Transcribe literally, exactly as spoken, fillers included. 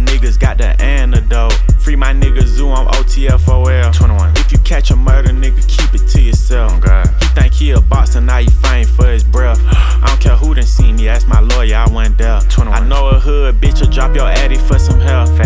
niggas got the antidote. Free my nigga Zoo, I'm O T F O L. twenty-one. If you catch a murder, nigga, keep it to yourself. Oh God. He think he a boxer, now you faint for his breath. I don't care who done seen me, ask my lawyer, I went there. twenty-one. I know a hood bitch'll drop your addy for some help.